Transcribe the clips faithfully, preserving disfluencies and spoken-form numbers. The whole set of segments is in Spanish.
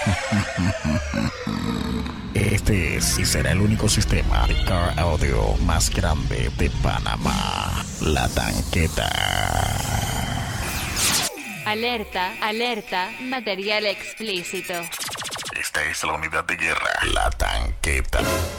Este es y será el único sistema de car audio más grande de Panamá. La Tanqueta. Alerta, alerta, material explícito. Esta es la unidad de guerra, La Tanqueta.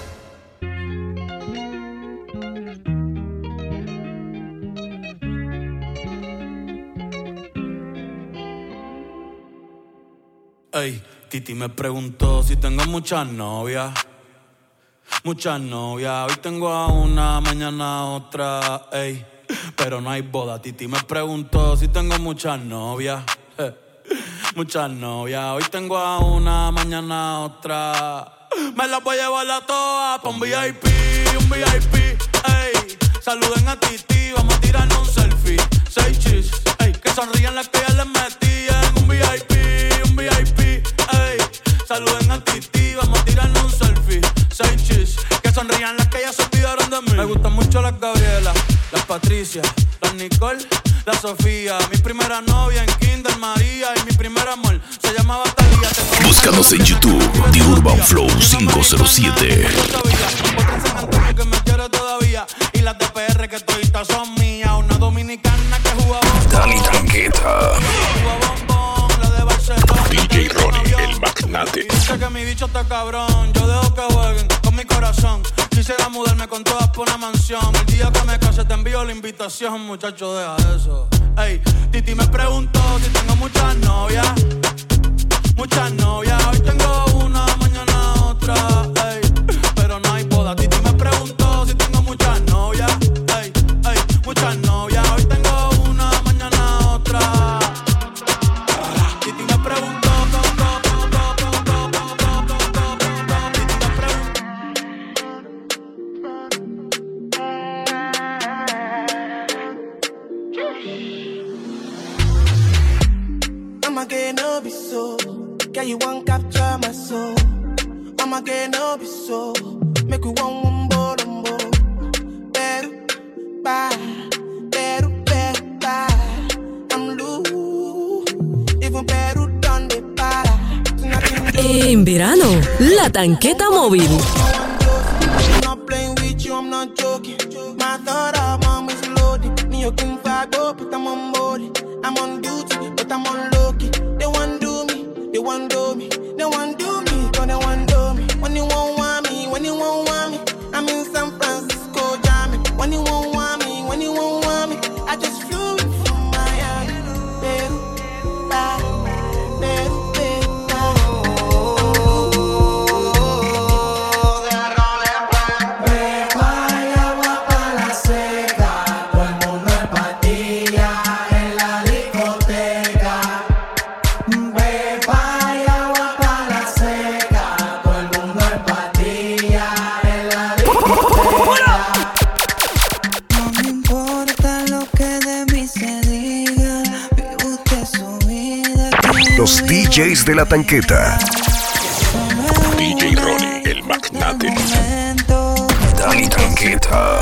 Ey, Titi me preguntó si tengo muchas novias. Muchas novias, hoy tengo a una, mañana a otra, ey. Pero no hay boda. Titi me preguntó si tengo muchas novias. Eh, muchas novias, hoy tengo a una, mañana a otra. Me las voy a llevar a todas pa' un V I P, un V I P, ey. Saluden a Titi, vamos a tirarnos un selfie. Seis chis, ey, que sonrían las que ya les metí en un V I P, un V I P, ey. Saluden a Titi, vamos a tirarnos un selfie. Seis chis, que sonrían las que ya se olvidaron de mí. Me gustan mucho las Gabriela, las Patricia, las Nicole, la Sofía. Mi primera novia en Kinder María y mi primer amor se llamaba Talía. Búscanos en YouTube, The Urban Flow cinco cero siete. Otra en San Antonio que me quiere todavía y las de P R que toditas son mías. Una dominicana que jugaba Dani Tanqueta. la de Barcelona. D J Ronnie, el magnate. Dice que mi bicho está cabrón, yo dejo que jueguen con mi corazón. Quisiera mudarme con todas por una mansión. El día que me case te envío la invitación, muchacho, deja eso. Ey, Titi me preguntó si tengo muchas novias. Muchas novias, hoy tengo una, mañana otra, ey. Pero no hay boda. Titi me preguntó si tengo muchas novias. Ey, ey, muchas novias, hoy tengo una, mañana otra. Titi me preguntó. I'ma get no be so. Girl, you want capture my soul. I'ma get no be so. Make we one one bo dum bo. Beru, bye. Beru, beru, bye. I'm loose. Even Peru done the para. En verano, La Tanqueta Móvil. I'm not playing with you, I'm not joking. My thought of mom is loaded. Me, you can fuck up, but I'm on board. I'm on duty, but I'm on low key. They want do me, they want do me, they want do me, cause they want do me. When you won't want me, when you won't want me, I'm in San Francisco jamming. When you won't want me, when you won't want me, I just flew in from Miami. Peru, bye, Peru, Peru, bye. Los D Js de La Tanqueta. D J Ronnie, el magnate. Dani Tanqueta.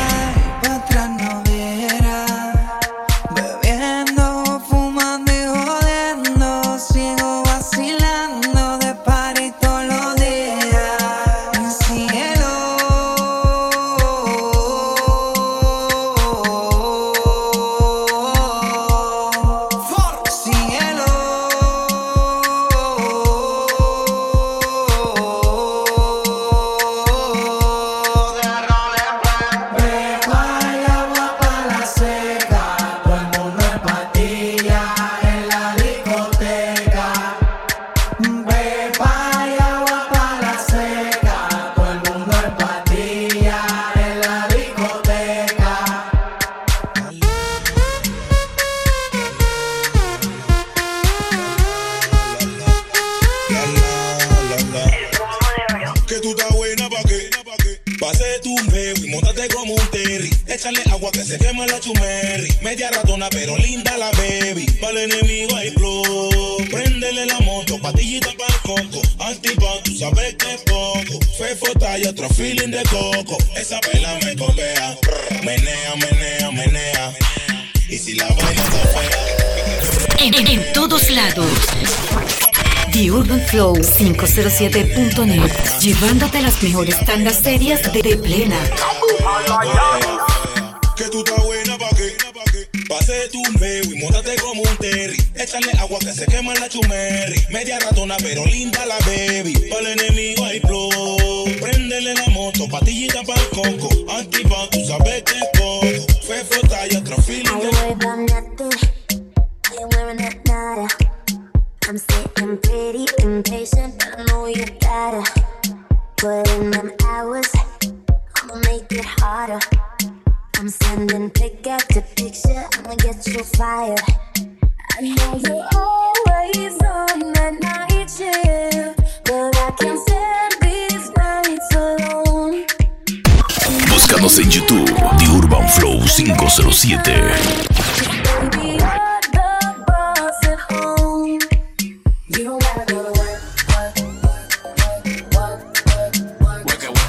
Échale agua que se quema la chumerri. Media ratona pero linda la baby. Para el enemigo hay flow. Préndele la moto, patillita para el coco. Antipop, tú sabes que es poco. Fefo talla, otro feeling de coco. Esa pela me copea. Menea, menea, menea. Y si la vaina está fea. En, en, en todos lados. The Urban Flow quinientos siete punto net, llevándote las mejores tandas serias de, de plena. Que tú estás buena pa' qué, pase tu meo y móntate como un terry. Échale agua que se quema la chumerri. Media ratona pero linda la baby. Para el enemigo hay flow. Préndele la moto, patillita para el coco. Antipa, tú sabes que es coco. Fefo talla, otro feeling de... I'm sitting pretty impatient, but I know you gotta put in them hours. I'ma make it harder. I'm sending pick after picture, I'ma get you fired. I know you're always on that night shift, but I can't stand these nights alone. Búscanos en YouTube, The Urban Flow quinientos siete. Baby, you're the boss at home. You don't gotta go to work, work, work, work, work,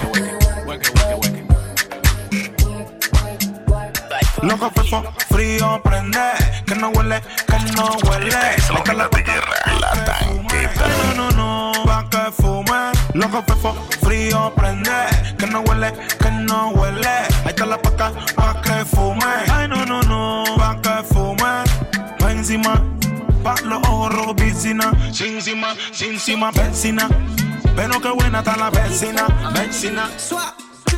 work, work. Loco, fefo, frío, prende, que no huele, que no huele. Es la la tierra, la tanqueta. No, no, no, pa' que fume. Loco, fefo, frío, prende, que no huele, que no huele. Ahí está la paca, pa' que fume. Ay, no, no, no, pa' que fume. Pa' encima, pa' los ojos rojos, piscina. Sin encima, sin encima, vecina. Pero qué buena está la vecina, vecina. Suá.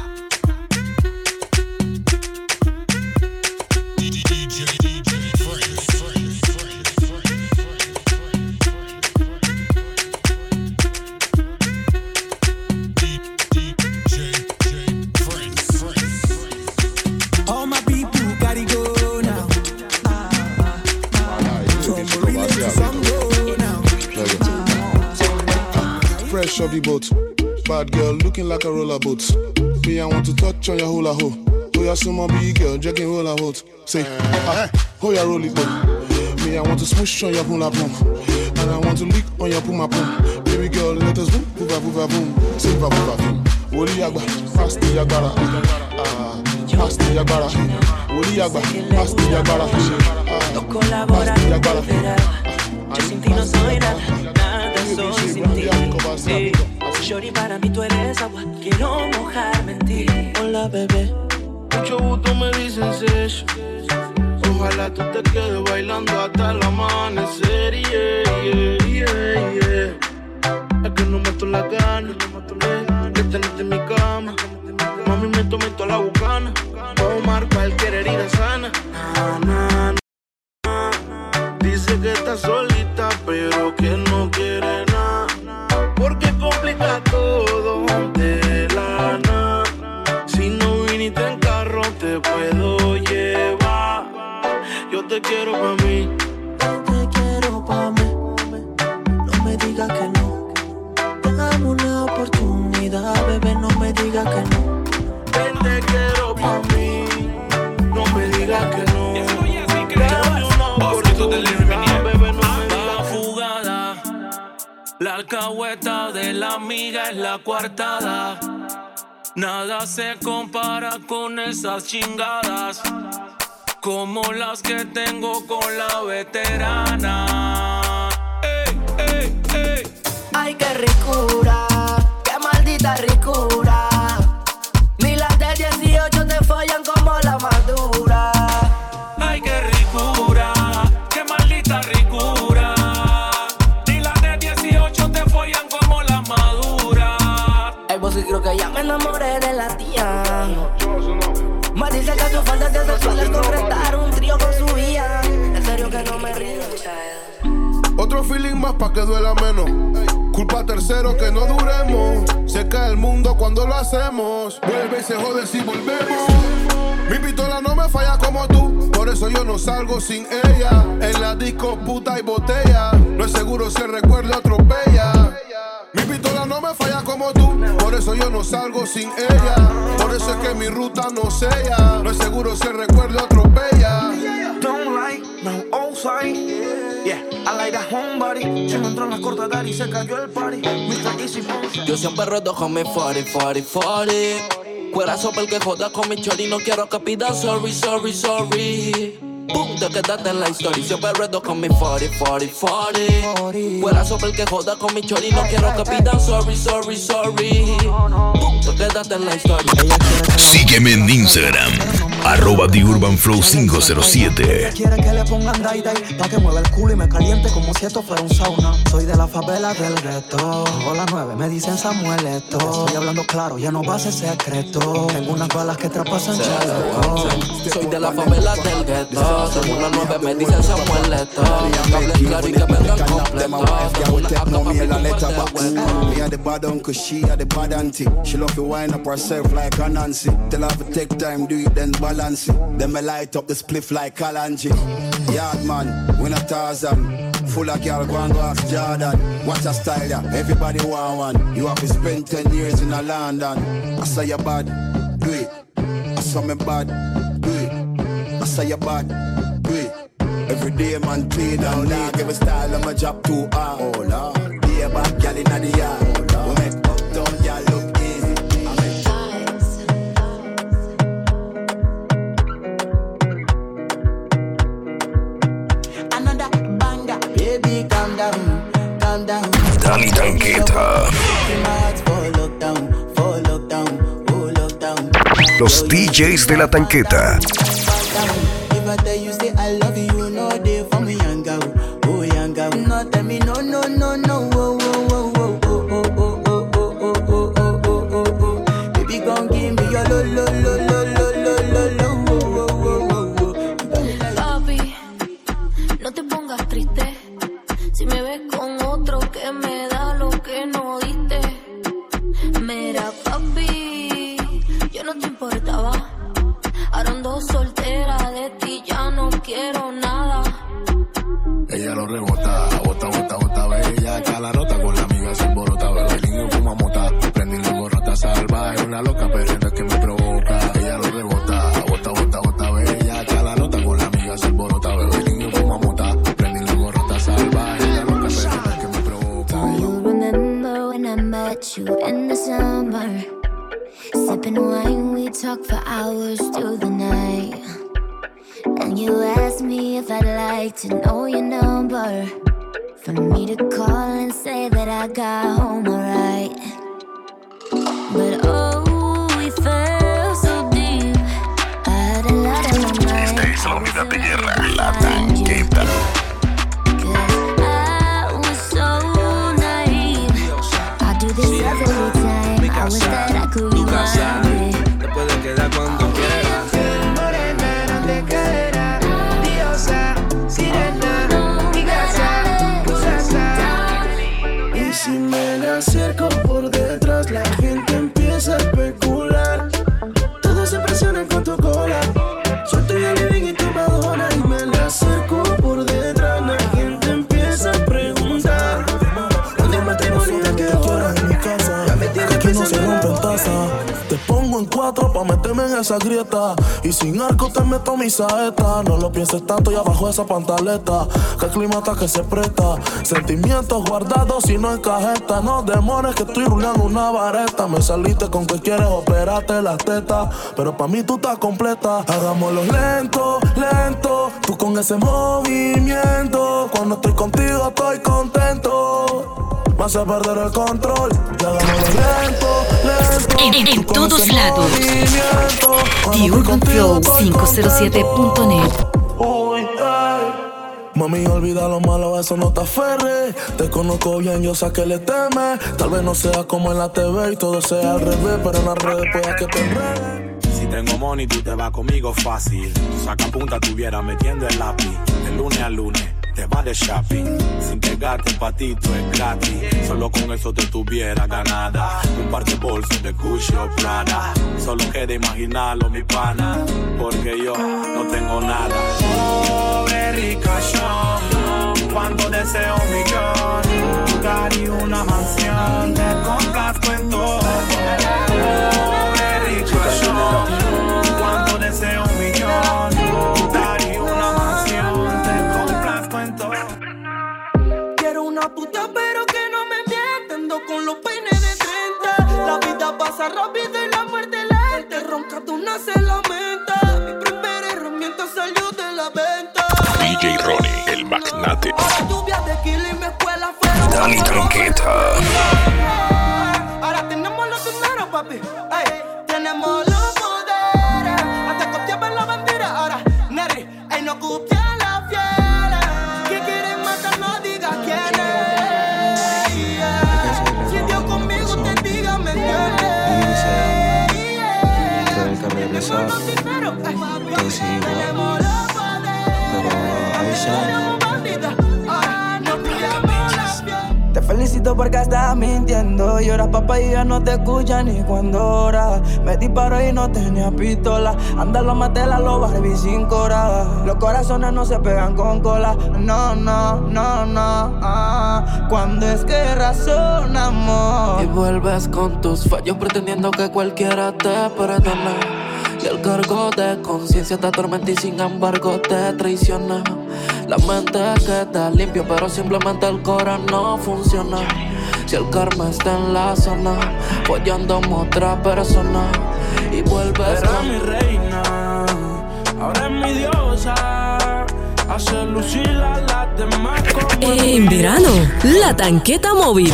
Fresh off the boat, bad girl looking like a roller boat. Me, I want to touch on your hula ho. Oh, you're some big girl, jacking hula hoot. Say, ah, oh, you roll it up. Me, I want to smoosh on your hula boom, and I want to lick on your puma boom. Baby girl, let us boom, boom, boom, boom. Say, boom, boom, boom. Woli yagba, fast yagbara. Ah, fast yagbara. Woli yagba, fast yagbara. Ah, fast yagbara. Yo sin ti no soy nada, nada soy sin ti. Hey, shorty, para mí tú eres agua, quiero mojarme en ti. Hola, bebé. Mucho gusto me dicen Sesh. Ojalá tú te quedes bailando hasta el amanecer. Yeah, yeah, yeah, yeah. Es que no meto la gana de tenerte en mi cama. Mami, me tomé toda la bucana. Tomar cualquier herida sana. Na, na, na. Dice que está solita, pero que no quiere nada. Porque complica todo de la nada. Si no viniste en carro, te puedo llevar. Yo te quiero pa' mí. Yo te quiero pa' mí. No me digas que no. Dame una oportunidad, bebé, no me digas que no. Ven, te quiero pa' mí. No me digas que no. Dame una oportunidad, bebé, no me digas que no. La alcahueta de la amiga es la coartada. Nada se compara con esas chingadas, como las que tengo con la veterana. Ey, ey, ey. Ay, qué ricura, qué maldita ricura. Ni las de dieciocho te follan como la madura. Ay, qué ricura, qué maldita ricura. Ni las de dieciocho te follan como la madura. Ay, vos sí creo que ya me enamoré de la tía. Más dice que su fantasía sexual es concretar un trío con su hija. En serio que no me río. Otro feeling más pa' que duela menos. Culpa tercero que no duremos. Se cae el mundo cuando lo hacemos. Vuelve y se jode si volvemos. Mi pistola no me falla como tú, por eso yo no salgo sin ella. En la disco puta y botella, no es seguro si el recuerdo atropella. Mi pistola no me falla como tú, por eso yo no salgo sin ella. Por eso es que mi ruta no sella, no es seguro si el recuerdo atropella. Don't like, no outside. Yeah, I like that homebody. Se me entró en la corta dar y se cayó el party. mister Easy Boy. Yo siempre ruedo con mi cuarenta, cuarenta, cuarenta. Cuerazo porque joda con mi chori. No quiero que pida sorry, sorry, sorry. Boom, te quedaste en la historia. Siempre redo con mi cuarenta, cuarenta, cuarenta. Fuera sobre el que joda con mi chori. No quiero que pidan sorry, sorry, sorry. Boom, te quedaste en la historia. Sígueme en Instagram, arroba The Urban Flow cinco cero siete. Quiere que le pongan day day pa' que mueva el culo y me caliente como si esto fuera un sauna. Soy de la favela del gueto. Hola nueve, me dicen Samuel esto. Estoy hablando claro, ya no va a ser secreto. Tengo unas balas que traspasan chaleco. Soy de la favela del gueto. Tengo una nueve, me dicen Samuel esto. Hable claro y que vengan completo. Tengo una acá pa' mi Me had the bad uncle, she had the bad auntie. She love to wind up herself like a Nancy. Tell her to take time, do it, then balance it. Then me light up the spliff like Kalanji. Yard man, we not Tarzan. Full of girl, go and go ask Jordan. Watch a style, yeah. Everybody want one. You have to spend ten years in a London. I say you bad, do it. I saw me bad, do it. I say you bad, do it. Every day man clean down now. Give a style on my job too hard. Oh Lord, be a bad girl in the yard. We make uptown girl look easy. I make another banger. Baby, calm down, calm down. Dani Tanqueta. Fall down, fall down, fall down. Los D Js de la Tanqueta. If I tell you say I love you, you know they for me young girl, oh young girl. No tell me no no no no, oh oh oh oh oh oh oh oh oh oh oh oh oh. Baby gon' give me your lo lo lo lo lo lo lo lo, oh oh oh oh. Papi, no te pongas triste. Si me ves con otro que me da lo que no diste. Mira papi, yo no te importaba. Ahora ando soltera, de ti ya no quiero nada. Ella lo rebota, bota, bota, bota, bella. Acá la nota con la amiga se alborota. Bebe el niño fuma mota, prendí la borrata salvaje. Una loca pero es que me provoca. Ella lo rebota, bota, bota, bota, bella. Acá la nota con la amiga se alborota. Bebe el niño fuma mota, prendí la borrata salvaje. Una loca pero es que me provoca. Do you remember when I met you in the summer? Sipping wine, we talk for hours through the night. And you asked me if I'd like to know your number, for me to call and say that I got home alright. But oh, we fell so deep. I had a lot on my mind. Esta es la unidad de guerra, la Tanqueta. I was so naive. I do this every time. I wish that I could rewind it. Te puedes quedar cuando quieras. Morena, no te caerá. Diosa, sirena, mi casa, tu casa. Y si me la acerco por detrás, la gente empieza a especular. Todos se impresionan con tu cola. Soy tu living y tu Madonna. Y me la acerco por detrás, la gente empieza a preguntar. ¿Dónde el matrimonio te quedó? Fuera de mi casa, aquí no se rompen tazas. Te pongo en cuatro pa' meterme en esa grieta. Y sin arco te meto mi saeta. No lo pienses tanto y abajo esa pantaleta, que el clima está que se presta. Sentimientos guardados y no en cajeta. No demores que estoy rulando una vareta. Me saliste con que quieres operarte las tetas, pero pa' mí tú estás completa. Hagámoslo lento, lento. Tú con ese movimiento. Cuando estoy contigo estoy contento. Me hace perder el control. Y hagámoslo lento, lento. En, en todos lados. The Urban Flow cinco cero siete punto net. Uy, ay. Mami, olvida lo malo, eso no te aferres. Te conozco bien, yo sé que le temes. Tal vez no sea como en la T V y todo sea al revés, pero en las redes pueda que te enredes. Si tengo money, tú te vas conmigo fácil. Saca punta, tuviera metiendo el lápiz. De lunes a lunes te vas de shopping. Sin pegarte un patito es gratis. Solo con eso te tuviera ganada. Un par de bolsos de Gucci o Prada. Solo queda imaginarlo, mi pana, porque yo no tengo nada. Pobre ricachón, cuando deseo un millón, un carro y una mansión, te complazco en todo. Pobre ricachón, cuando deseo un millón, un carro y una mansión, te complazco en todo. Quiero una puta pero que no me mienta. Ando con los peines de treinta. La vida pasa rápido y la muerte lenta. Ronca tú no se lamenta. Mi primera herramienta salió de la vez. Ronnie, el magnate. Ahora lluvias de kilo y mi escuela fuera. Dani Tanqueta. Ahora tenemos los dineros, papi. Ey, tenemos los poderes. Hasta copiaban la bandera. Ahora, Neri, ey, no copia la fiel. Que quieren matar, no digas quién es. Yeah. Si Dios conmigo te diga, me entiendes. Que regresar, que sigo, pero avisa. Te felicito porque estás mintiendo. Lloras papá y ya no te escuchan ni cuando oras. Me disparo y no tenía pistola. Anda los matelas, los Barbie sin cora. Los corazones no se pegan con cola. No, no, no, no ah. Cuando es que razonamos y vuelves con tus fallos pretendiendo que cualquiera te perdona. Y el cargo de conciencia te atormenta y sin embargo te traiciona. La mente queda limpio pero simplemente el corazón no funciona. Si el karma está en la zona, follando a otra persona y vuelves. Era con mi reina, ahora es mi diosa. Hace lucir a las demás como en verano, la tanqueta móvil.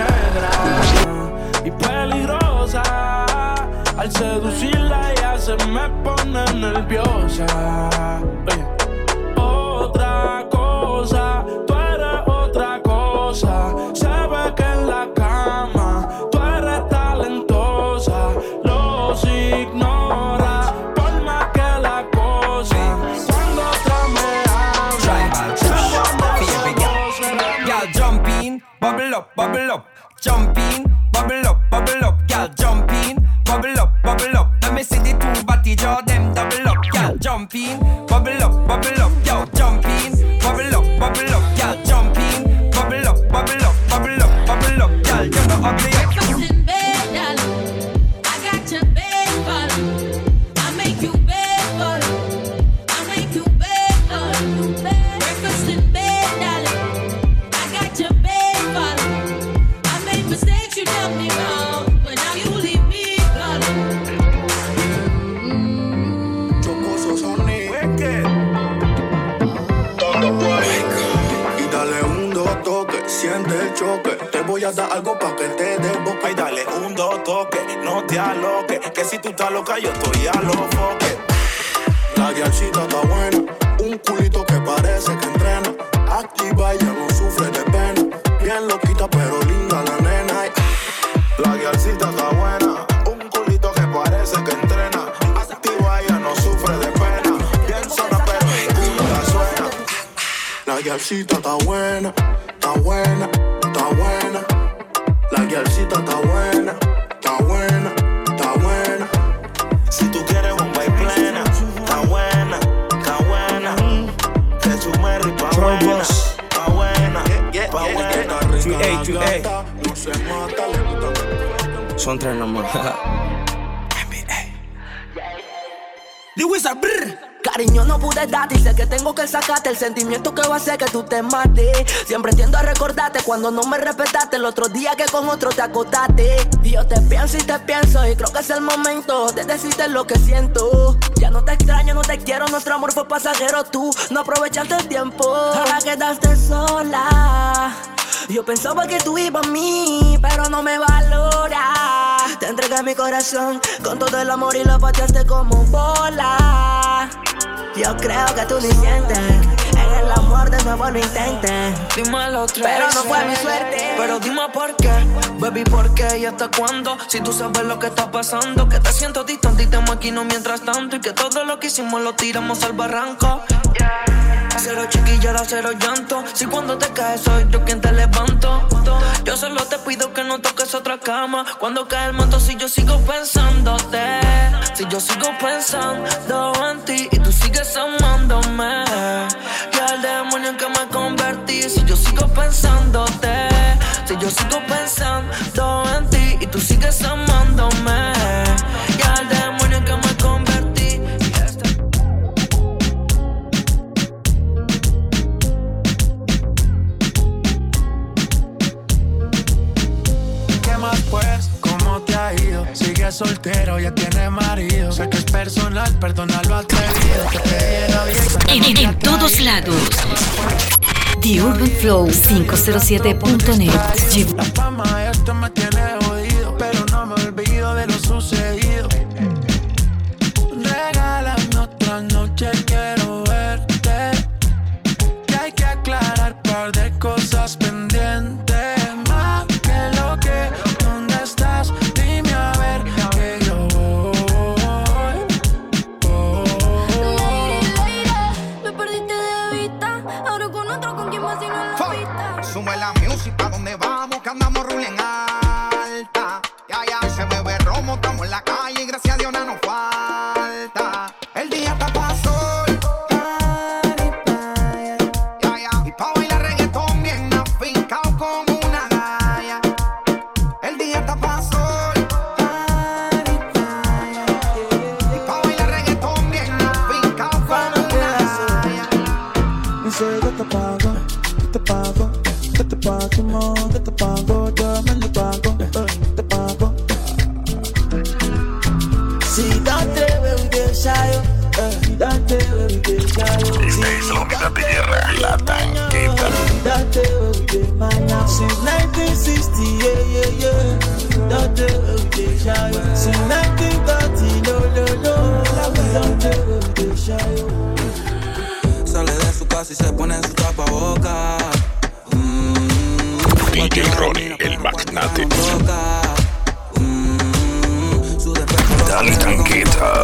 Y peligrosa, al seducirla ella se me pone nerviosa. Oye. Otra cosa, tú eres otra cosa. Se ve que en la cama tú eres talentosa. Los ignora por más que la cosa. Cuando otra me habla, se pone nerviosa. Y'all jump in, bubble up, bubble up. Jump in, bubble up, bubble up. Y'all jump in, bubble up, bubble up. Let me see the two body jaw them double up. Y'all jump in, bubble up, bubble up. Y'all jump in, bubble up, bubble up. Y'all jump in, bubble up, bubble up, bubble up, bubble up. Y'all you know ugly. Breakfast in bed, darling. I got your bed for you. I make you bed for you. I make you bed for you. Breakfast in bed, darling. I got your bed for you. I made mistakes, you done me wrong, but now you leave me alone. Chocosos honey. Y dale un dos toque, siente el choque. Te voy a dar algo pa' que te dé boca. Ay, dale un dos toque, no te aloques. Que si tú estás loca, yo estoy a los foques. La guiarcita está buena, un culito que parece que entrena. Activa, ella no sufre de pena. Bien loquita, pero linda la nena. La guiarcita está buena, un culito que parece que entrena. Activa, ella no sufre de pena. Bien sola, pero ninguna suena. La guiarcita está buena, está buena, está buena. La guiarcita está buena, está buena, está buena. Si tú quieres bomba y plena, está buena, está buena. Que su Mary pa' buena, está buena, pa' buena. tres A, tres A. Son tres nomás. The Wizard, brr. Cariño, no pude darte y sé que tengo que sacarte el sentimiento que va a hacer que tú te mates. Siempre tiendo a recordarte cuando no me respetaste el otro día que con otro te acostaste. Y yo te pienso y te pienso y creo que es el momento de decirte lo que siento. Ya no te extraño, no te quiero, nuestro amor fue pasajero. Tú no aprovechaste el tiempo, ahora quedaste sola. Yo pensaba que tú ibas a mí, pero no me valora. Te entregué mi corazón con todo el amor y lo pateaste como bola. Yo creo que tú ni sientes, en el amor de nuevo lo intentes. Dímelo otra pero vez, no fue mi suerte. Pero dime por qué, baby, por qué y hasta cuándo. Si tú sabes lo que está pasando, que te siento distante y te maquino mientras tanto. Y que todo lo que hicimos lo tiramos al barranco. Cero chiquillada, cero llanto. Si cuando te caes soy yo quien te levanto. Yo solo te pido que no toques otra cama. Cuando cae el manto, si yo sigo pensándote, si yo sigo pensando en ti y tú sigues amándome, y al demonio en que me convertí. Si yo sigo pensándote, si yo sigo pensando en ti y tú sigues amándome, y al demonio en que me convertí. ¿Qué más pues? ¿Cómo te ha ido? Sigue es soltero, ya tiene marido. Sé que es personal, perdónalo atrevido. Que te llena bien. En, en todos lados. The Urban Flow quinientos siete punto net. La fama esto me tiene jodido, pero no me olvido de lo sucedido. Regálame otra noche, quiero verte. Que hay que aclarar un par de cosas pendientes. Más que lo que, ¿dónde estás? Dime a ver que yo voy, voy. Me perdiste de vista, ahora con otro, con quien más si no en la pista. Sube la music, ¿pa' dónde vamos? Que andamos ruling alta. Ya, ya, se bebe romo, estamos en la calle y gracias a Dios no nos falta. El día está pa' sol, ya, ya, y pa' bailar reggaetón bien afincao como una galla. El día está pa' sol, y pa' bailar reggaetón bien afincao como una galla. Dice que te pago, que te pago, que te pago, mo, que te pago, yo me lo pago, eh, te pago. Si date, baby, que sayo, eh, date, baby, que sayo. Esta es la unidad de guerra, la tanqueta. Date, baby, que mañana. Since nineteen sixty, yeah, yeah, yeah. Date, baby, que sayo. Since nineteen thirty, no, no, no. Date, baby, que sayo. Sale de su casa y se pone en su tapaboca. Mm, D J Ronnie, el magnate. Mm, su Dale tanqueta.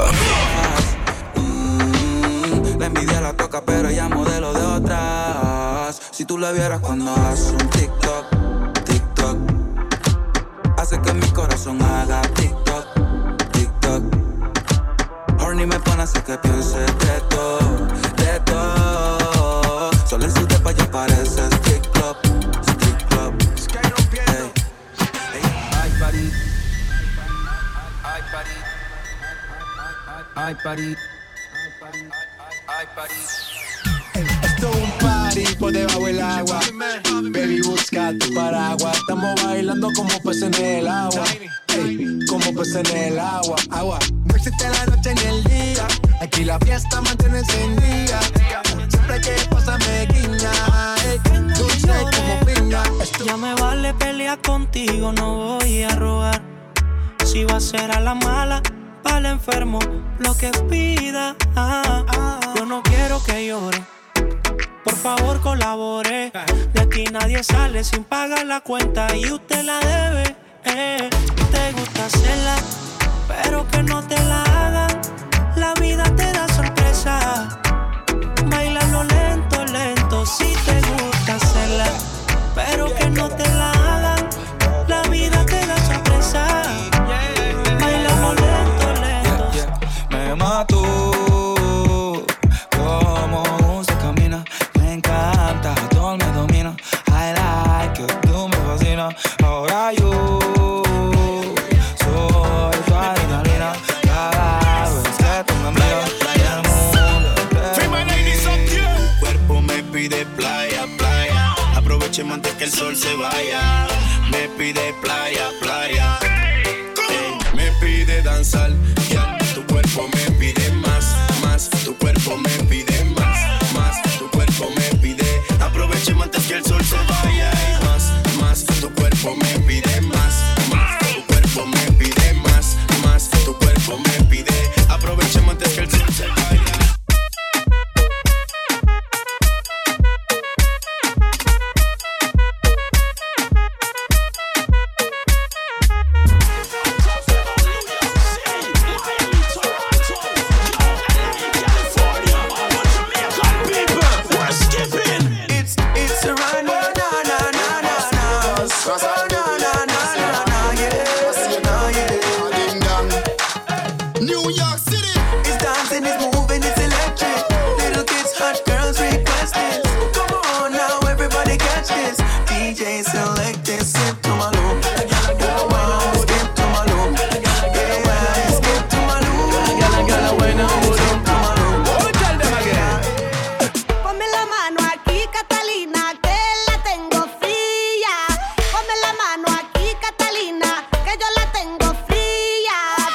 Mm, la envidia la toca, pero ella modelo de otras. Si tú la vieras cuando hace un TikTok, TikTok, hace que mi corazón haga TikTok, TikTok. Horny me pone a hacer que piense de todo, de todo. Solo en su depa ya parece strip club, strip club. Hey, hey, ay, buddy. Ay, buddy. Ay, buddy. Ay, buddy. Esto es un party por debajo del agua. Baby, busca tu paraguas. Estamos bailando como peces en el agua. Ey, como peces en el agua. Agua. No existe la noche ni el día. Aquí la fiesta mantiene encendida. Siempre que pasa me guiña. Ey, dulce como piña. Esto... Ya me vale pelear contigo, no voy a rogar. Si va a ser a la mala, para el enfermo, lo que pida. Ah, ah, yo no quiero que llore. Por favor colabore. De aquí nadie sale sin pagar la cuenta y usted la debe. Eh, te gusta hacerla, pero que no te la hagan. La vida te da sorpresa. Bailalo lento, lento. Si te gusta hacerla, pero que no te la hagan. La vida te da sorpresa. Bailalo lento, lento. Yeah, yeah. Me mató como se camina. Me encanta, todo me domina. I like it, tú me fascinas. Ahora yo soy tu adrenalina. Cada vez que tú me miras, el mundo entero. Tu cuerpo me pide playa, playa. Aprovechemos antes que el sol se vaya. Me pide playa, playa. Ey, me pide danzar, yeah. Tu cuerpo me pide más, más. Tu cuerpo me pide más, más. Tu cuerpo me pide. Aprovechemos antes que el sol se vaya. Ey, más, más. Tu cuerpo me pide más, más. Tu cuerpo me pide más, más. Tu cuerpo me pide. Aprovechemos antes que el sol se vaya. Ponme la mano aquí, Catalina, que yo la tengo fría.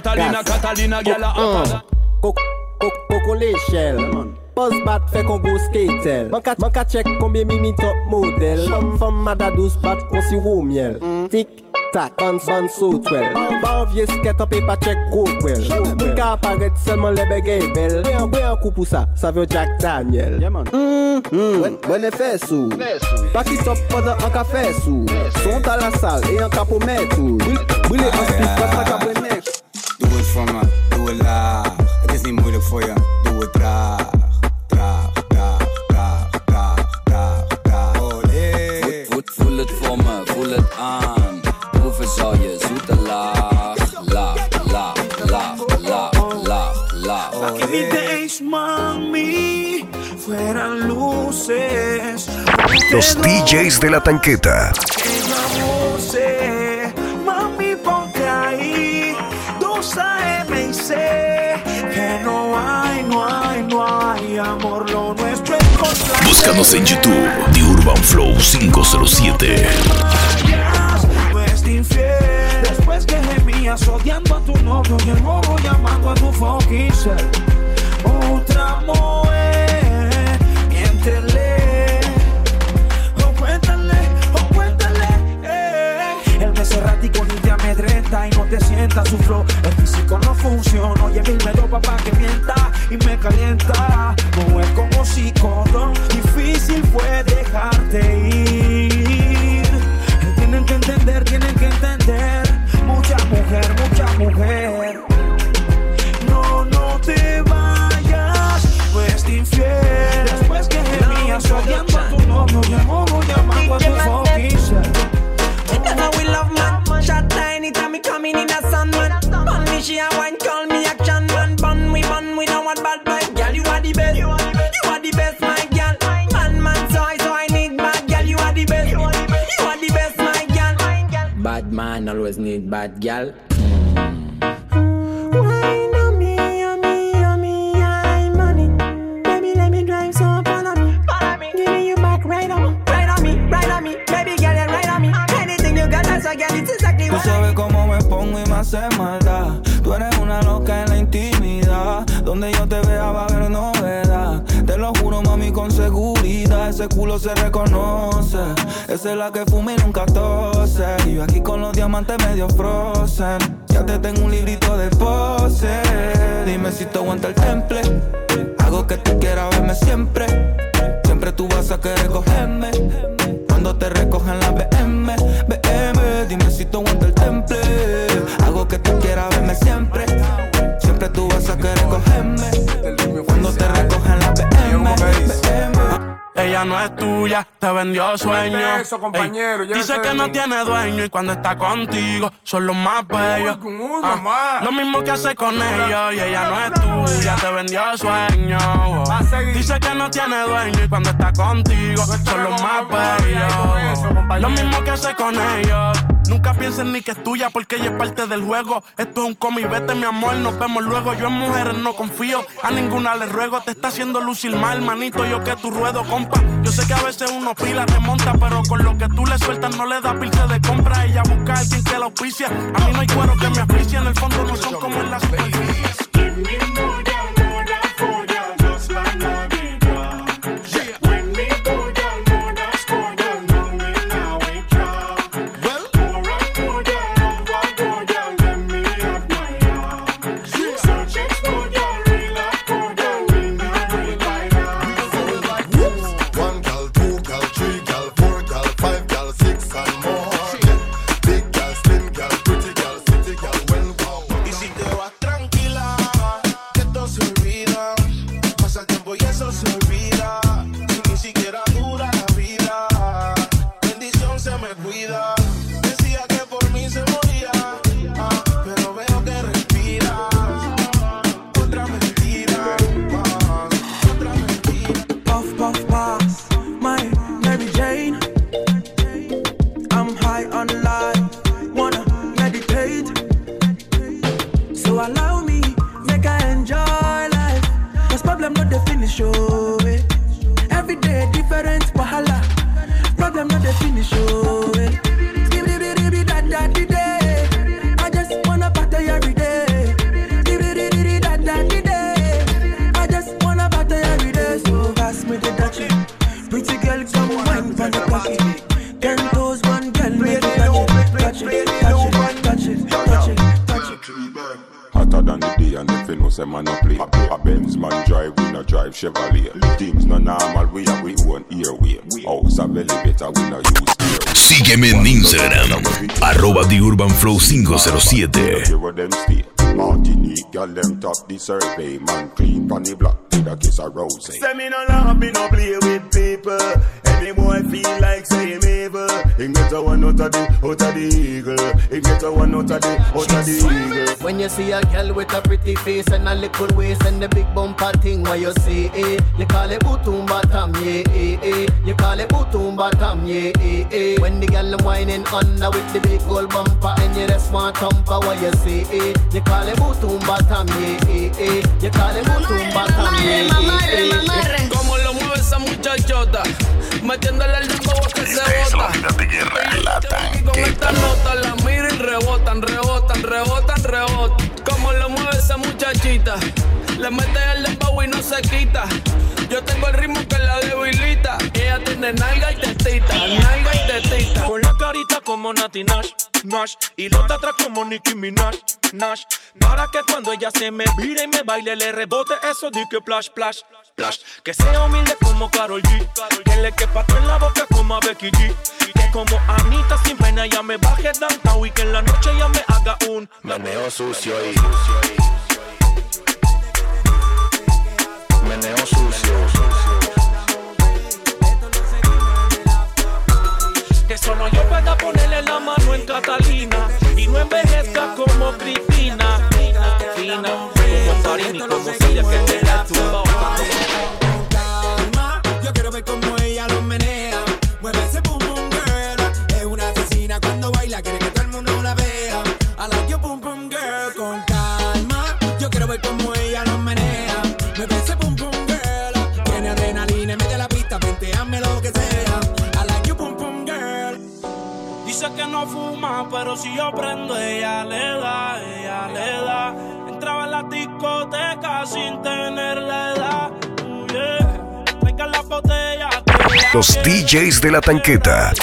Catalina, Catalina, gyal a hop. Coco l'échelle. Buzz bat fait qu'on go skater. Man ka check combien mimi top model. Femme mada douce bat qu'on si roux miel. Tic tac, ban ban so twelve. Ban vieux skate up et pas check go well. Moun ka apparaître seulement les bégay belles. Boué un boué un coup pour ça, ça veut Jack Daniel. Hum hum, bon effet sous. Pas qui top pendant un café sous. Sont à la salle et un capot met tout. Brûler un split, pas ça capot net. Do it for me, do it live. Het is niet moeilijk voor je, doe het traag. Traag, traag, traag, traag, traag, traag. Olé. Voel het voor me, voel het aan. Proeven zal je zoete laag. Laag, laag, laag, laag, laag, laag. Pa' que mi days, mami, fueran luces. Los D Js de la tanqueta. Mami, ponte ahí. Dos A M y C. Que no hay, no hay, no hay amor, lo nuestro es contra. Búscanos en YouTube, The Urban Flow cinco cero siete. No es infiel. Después que gemías odiando a tu novio y el bobo llamando a tu fucking ser. Otra mujer, miéntele. O cuéntale, o cuéntale. Eh. Él me es errático ni te amedrenta y no te sienta su flow. El físico no funciona, oye mil me dopa pa' que mienta y me calienta. No es como psicólogo, difícil fue dejarte ir. Tienen que entender, tienen que entender. Mucha mujer, mucha mujer. No, no te vayas, pues te infiel. Después que gemías odiando a tu novio, llamo, llamando a tu fucking ser. That's how we love man. Shot tiny time me coming in a sun man. Bun me she a wine, call me action man. Bun we bun we don't want bad man. Girl you are the best, you are the best my girl. Man man so I so I need bad girl. You are the best, you are the best my girl. Bad man always need bad girl. Wine on me, on me, on me, I'm money. Baby let me drive so follow me, follow me. Give me you back right on me, right on me, right on me. Baby girl you right on me. Anything you got that's a girl it's exactly what. Tú sabes cómo me pongo y me hace maldad. Tú eres una loca en la intimidad. Donde yo te vea va a haber novedad. Te lo juro mami con seguridad. Ese culo se reconoce. Esa es la que fuma y nunca tose. Y yo aquí con los diamantes medio frozen. Ya te tengo un librito de pose. Dime si te aguanta el temple. Hago que tú quieras verme siempre. Siempre tú vas a querer cogerme. Cuando te recogen la B M, B M. Dime si te aguanta el temple. Hago que tú quieras verme siempre. Siempre tú vas a querer cogerme. Cuando te recogen la B M, B M. Ella no es tuya, te vendió sueño. Eso, compañero, Ey, dice que no tiene dueño y cuando está contigo son los más bellos. Ah, lo mismo que hace con ellos y ella no es tuya, te vendió sueño. Oh. Dice que no tiene dueño y cuando está contigo son los más bellos. Lo mismo que hace con ellos. Nunca pienses ni que es tuya porque ella es parte del juego. Esto es un cómic, vete mi amor, nos vemos luego. Yo en mujeres no confío, a ninguna le ruego. Te está haciendo lucir mal, manito, yo que tu ruedo, compa. Yo sé que a veces uno pila, te monta, pero con lo que tú le sueltas no le da pilce de compra. Ella busca a alguien que la auspicia. A mí no hay cuero que me asfixia, en el fondo no son como en la superficie. I just wanna party every day. hotter than the day, and if you know say man no play. A Benz man drive, we no drive Chevrolet. Things no normal, we have we own airway. House a elevator, we no use airway. Sígueme en Instagram, arroba The Urban Flow cinco cero siete. Martinique, girl, them top the survey. Man clean on the block with a kiss of rose. Say me no love, me no play with people. Any boy feel like say him evil. He get a one out of the, out of the eagle. He get a one out of the, out of the eagle. When you see a girl with a pretty face and a little waist and the big bumper thing, what you say, eh? You call it bootum bottom, yeah, eh, eh. You call it bootum bottom, yeah, eh, eh. When the girl whining under with the big gold bumper and you just want thumper, what you say, eh? You call it bootum bottom, yeah, eh, eh. You call it bootum bottom, yeah, eh, eh. Como lo mueve esa muchachota, metiéndole el dembow a que se bota. Y con esta nota la miro y rebotan, rebotan, rebotan, rebotan. Como lo mueve esa muchachita, le mete el dembow y no se quita. Yo tengo el ritmo que la debilita. Ella tiene nalga y tetita, nalga y tetita. Con la carita como Nati Nash, Nash. Y los de atrás como Nicki Minaj, Nash. Para que cuando ella se me vire y me baile le rebote eso de que plash, plash, plash. Que sea humilde como Karol G, que le quepa todo en la boca como a Becky G. Que como Anita sin pena ya me baje downtown y que en la noche ya me haga un meneo sucio y meneo sucio. Que solo yo pueda ponerle la mano en Catalina y no envejezca como Cristina. Fina, como Farini, como Celia que te la tumba. Calma, yo quiero ver cómo ella lo menea. Mueve ese boom boom girl. Es una asesina cuando baila, quiere que todo el mundo la vea. I like your boom boom girl. Con calma, yo quiero ver cómo ella lo menea. Mueve ese boom boom girl. Tiene adrenalina, mete la pista, venteame lo que sea. I like your boom boom girl. Dice que no fuma, pero si yo prendo, ella le da, ella le da. Entraba en la discoteca sin tener la edad. Uh, yeah. Traiga la botella. Los D Js de la tanqueta.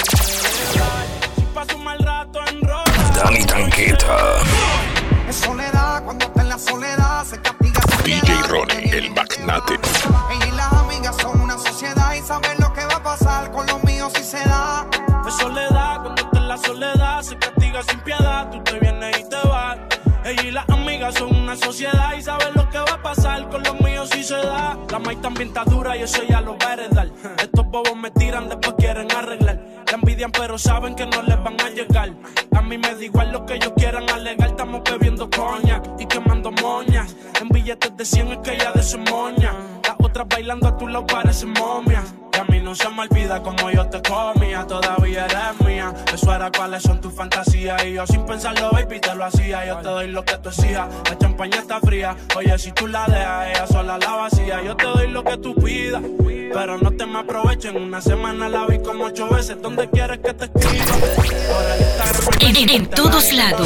Si paso un mal rato en ropa. Dani Tanqueta. Es soledad, cuando está en la soledad se castiga. D J Ronnie, el magnate. Ella y las amigas son una sociedad y saben lo que va a pasar con los míos si se da. Es soledad, cuando está en la soledad se castiga sin piedad. Tú te vienes y te vas. Ella y las amigas son una sociedad y saben lo que va a pasar con los míos si se da. La maíz también está dura y eso ya lo va a heredar. Estos bobos me tiran, después quieren arreglar. La envidian pero saben que no les van a llegar. A mí me da igual lo que ellos quieran alegar. Estamos bebiendo coña y quemando moñas. En billetes de cien es que ella de su moña. Las otras bailando a tu lado parecen momias. Y a mí no se me olvida como yo te comía. Todavía eres mía. Eso era cuáles son tus fantasías. Y yo sin pensarlo, baby, te lo hacía. Yo te doy lo que tú hacías. La champaña está fría. Oye, si tú la dejas, ella sola la vacía. Yo te doy lo que tú pidas, pero no te me aprovechen. Una semana la vi como ocho veces. ¿Dónde quieres que te escriba? En, en todos lados.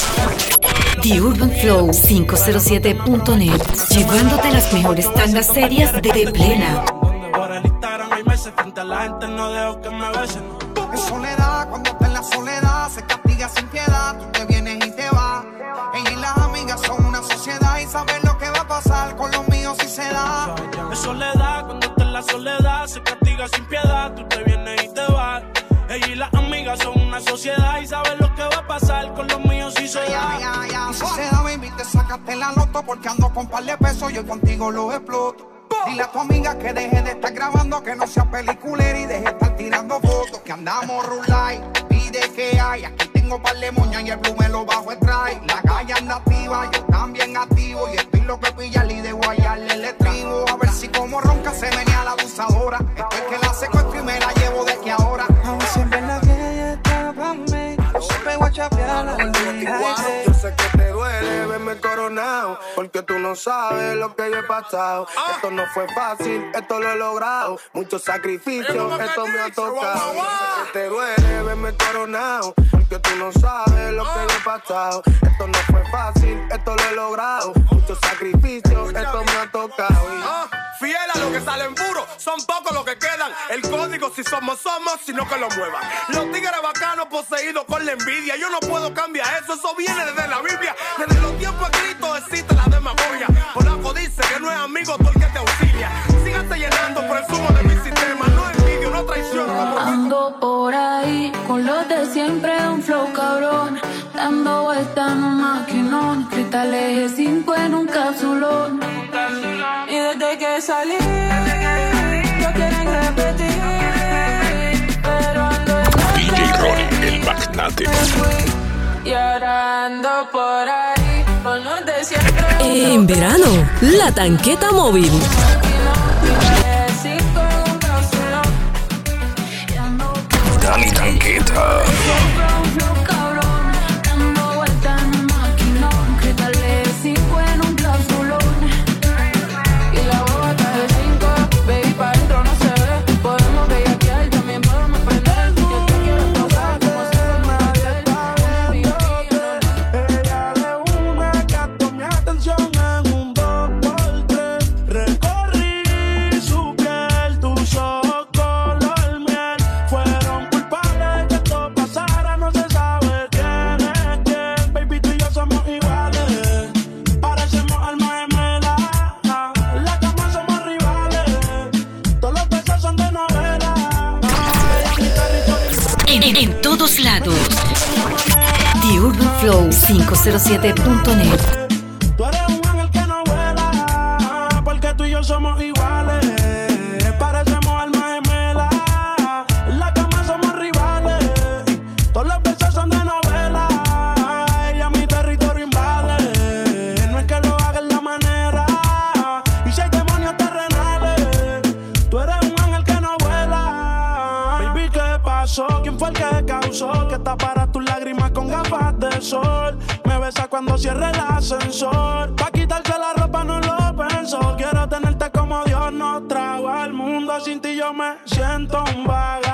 The Urban Flow cinco cero siete punto net. Llevándote las mejores tandas serias de, de plena. Por el Instagram hay meses. Frente a la gente no dejo que me besen. Es soledad, cuando está en la soledad se castiga sin piedad. Tú te vienes y te vas. Ella y las amigas son una sociedad y saben lo que va a pasar con los míos si se da. Es soledad, cuando está en la soledad se castiga sin piedad. Tú te vienes y te vas. Ella y las amigas son una sociedad y saben lo que va a pasar con los míos si se da. Ya, ya, ya. Y si se da, baby, te sacaste la loto porque ando con par de pesos y yo contigo lo exploto. Dile a tu amiga que deje de estar grabando, que no sea peliculera y deje de estar tirando fotos. Que andamos rulay, pide que hay. Aquí tengo par de moñas y el blue me lo bajo el try. La calle anda activa, yo también activo. Y estoy lo que pillarle y de guayarle el estribo. A ver si como ronca se venía la abusadora. Estoy que la secuestro y me la llevo de que ahora. Aún siempre la que ella está pa' mí. Yo siempre voy a chapearla. Yo sé que te duele verme coronado, porque tú no sabes lo que yo he pasado. Ah. Esto no fue fácil, esto lo he logrado. Mucho sacrificio, esto me ha tocado. Yo sé que te duele verme coronado, porque tú no sabes lo que yo he pasado. Esto no fue fácil, esto lo he logrado. Mucho sacrificio, esto me ha tocado. Ah, fiel a lo que salen puros, son pocos los que quedan. El código si somos, somos, sino que lo muevan. Los tigres bacanos poseídos por la envidia. Yo no puedo cambiar eso, eso viene desde la Biblia. Desde los tiempos escritos, En verano, la tanqueta móvil. Dani Tanqueta. En todos lados. The Urban Flow cinco cero siete punto net. Tú eres un ángel que no vuela, porque tú y yo somos iguales. Parecemos almas gemelas, en la cama somos rivales. Todos los besos son de novela, ella mi territorio invade. No es que lo haga en la manera, y si hay demonios terrenales. Tú eres un ángel que no vuela. Baby, ¿qué pasó? ¿Quién fue el que causó que taparas tus lágrimas con gafas de sol? Me besa cuando cierre el ascensor, pa' quitarse la ropa no lo pensó. Quiero tenerte como Dios nos trajo al mundo, sin ti yo me siento un vago.